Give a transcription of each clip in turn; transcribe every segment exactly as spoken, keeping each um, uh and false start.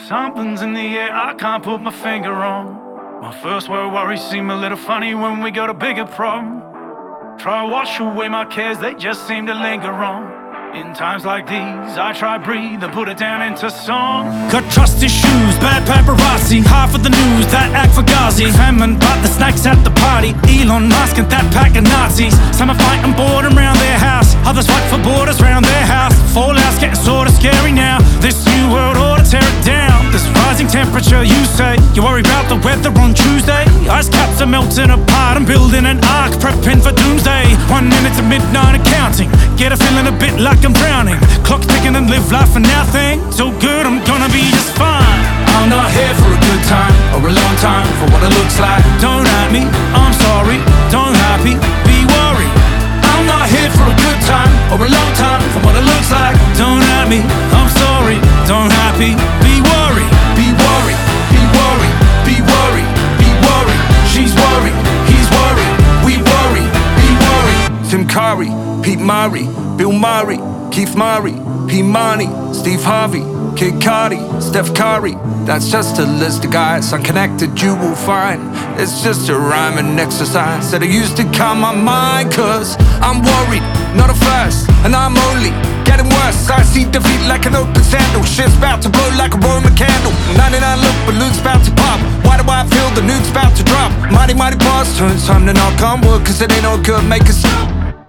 Something's in the air I can't put my finger on. My first world worries seem a little funny when we got a bigger problem. Try to wash away my cares, they just seem to linger on. In times like these, I try breathe and put it down into song. Got trust issues, bad paparazzi, half of the news that act for Ghazi. Famine, but the snakes at the party. Elon Musk and that pack of Nazis. Some are fighting boredom around their house, others fight for borders around their house. Fallout's getting sorta scary now. This new world order, tear it down. This rising temperature, you say. You worry about the weather on Tuesday. Ice caps are melting apart, I'm building an ark, prepping for doomsday. One minute to midnight and counting. Get a feeling a bit like I'm drowning. Clock's ticking and live life for nothing. So good, I'm gonna be just fine. I'm not here for a good time or a long time for what it looks like. Don't at me, I'm sorry. Don't happy, be worried. I'm not here for a good time or a long time for what it looks like. Don't at me, I'm sorry. Don't happy, be worried. Be worried, be worried, be worried, be worried. She's worried, he's worried, we worry, be worried. Tim Curry, Pete Murray, Bill Murray, Keith Murray, P. Money, Steve Harvey, Kid Cudi, Steph Curry. That's just a list of guys unconnected you will find. It's just a rhyme and exercise that I used to calm my mind. Cause I'm worried, not a first, and I'm only getting worse. I see defeat like an open sandal. Shit's about to blow like a Roman candle. ninety-nine look, balloons about to pop. Why do I feel the nuke's about to drop? Mighty, mighty pause, turn time to knock on wood. Cause it ain't no good, make a stop.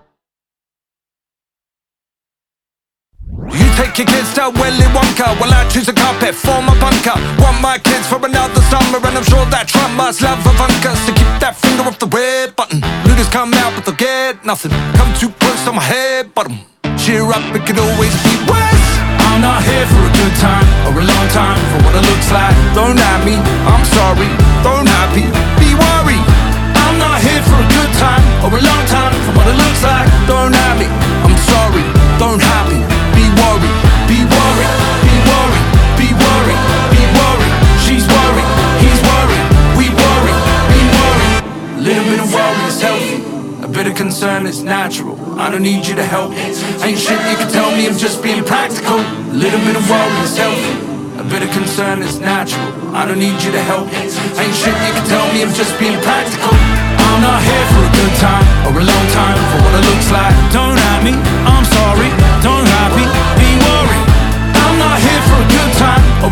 You take your kids to Willy Wonka, while I choose a carpet for my bunker. Want my kids for another summer, and I'm sure that Trump must love Ivanka. So keep that finger off the red button. Looters come out but they'll get nothing. Come too close on my head bottom. Cheer up, it could always be worse. I'm not here for a good time or a long time for what it looks like. Don't at me, I'm sorry. Don't happy, be worried. I'm not here for a good time or a long time for what it looks like. Don't at me, I'm sorry. Don't happy, be worried. Be worried, be worried, be worried, be worried. She's worried, he's worried, we worry, be worried. A little bit of worry is healthy, a bit of concern is natural. I don't need you to help me. Ain't shit you can tell me, I'm just being practical. A little bit of worry is healthy, a bit of concern is natural. I don't need you to help me. Ain't shit you can tell me, I'm just being practical. I'm not here for a good time or a long time for what it looks like. Don't at me, I'm sorry. Don't happy, be worried. I'm not here for a good time